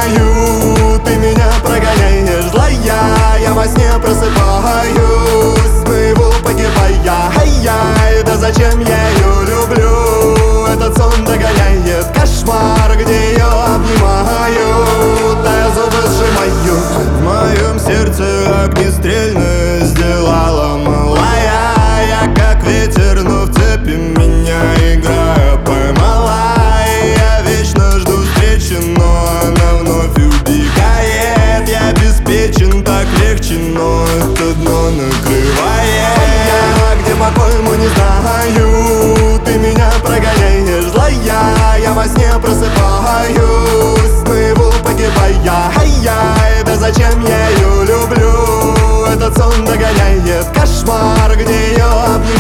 знаю, ты меня прогоняешь злая. Я во сне просыпаюсь, наяву погибая. Ай-яй, да зачем я ее люблю? Этот сон догоняет кошмар, где ее обнимаю, да я зубы сжимаю. В моем сердце огнестрельное сделала малая. Я как ветер, но в цепи меня играя поймала. Я вечно жду встречи, но она вновь убегает. Я обеспечен, так легче, но это дно накрывает. Я где по-твоему не знаю, ты меня прогоняешь злая. Я во сне просыпаюсь, наяву погибая. Ай-яй, да зачем я ее люблю? Этот сон догоняет кошмар, где ее обнимаю.